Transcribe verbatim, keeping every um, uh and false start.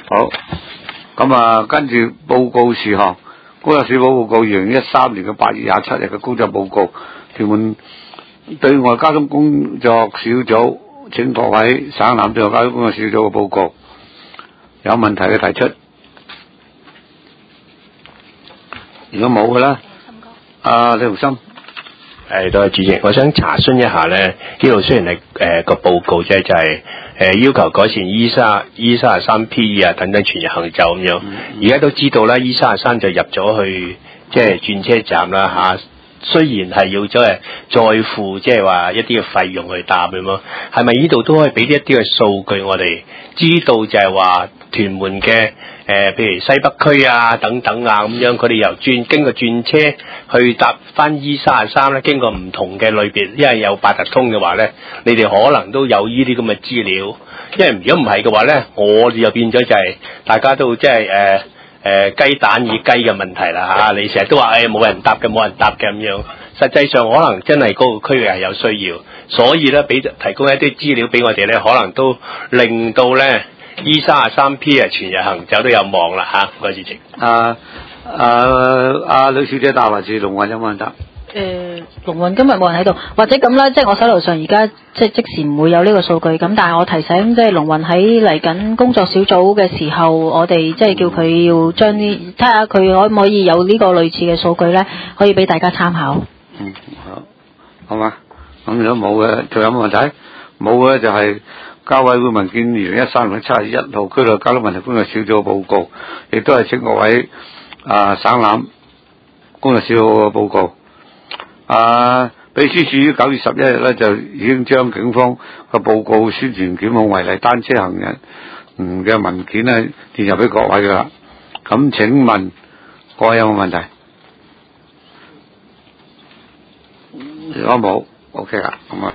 好，咁啊，跟住報告事項，工作小組報告二零一三年嘅八月廿七日嘅工作報告，屯門對外交通工作小組，請各位省南對外交通工作小組嘅報告，有問題嘅提出。如果冇嘅咧，阿李洪森。 誒，多謝主席，我想查詢一下咧，呢度雖然係誒個報告啫，就係、是、誒、呃、要求改善 E 三 E 三十三 P 啊等等全日行走咁樣。而家、嗯嗯、都知道啦 ，E 三十三就入咗去即係轉車站啦嚇、啊。雖然係要咗係再付即係話一啲嘅費用去搭咁咯，係咪呢度都可以俾一啲嘅數據我哋知道就係話屯門嘅誒、呃，譬如西北區啊等等啊咁樣，佢哋由轉經過轉車去搭翻 E 三十三咧，經過唔同嘅類別，因為有八達通嘅話咧，你哋可能都有呢啲咁嘅資料，因為如果唔係嘅話咧，我哋又變咗就係、是、大家都即係誒。呃誒雞、呃、蛋與雞嘅問題啦嚇、啊，你成日都話誒冇人答嘅冇人答嘅咁樣，實際上可能真係嗰個區域係有需要，所以咧俾提供一啲資料俾我哋咧，可能都令到咧 E 三十三 P 啊全日行走都有望啦嚇，唔該主席。 啊啊阿呂小姐答還是龍運有冇人答？ 誒龍運今日冇人喺度，或者咁啦，即係我手頭上而家即係即時唔會有呢個數據，咁但係我提醒即係龍運喺嚟緊工作小組嘅時候，我哋即係叫佢要將啲睇下佢可唔可以有呢個類似嘅數據咧，可以俾大家參考。 嗯，好，好嘛，咁如果冇嘅，仲有冇問題？冇嘅就係交委會文件二零一三年七月一號區內交通問題工作小組嘅報告，亦都係請各位啊省覽工作小組嘅報告。啊！秘書處於九月十一日咧，就已經將警方嘅報告宣傳檢控違例單車行人嗯嘅文件咧電入俾各位噶啦。咁請問各位有冇問題？如果冇 ，OK 啦，咁啊。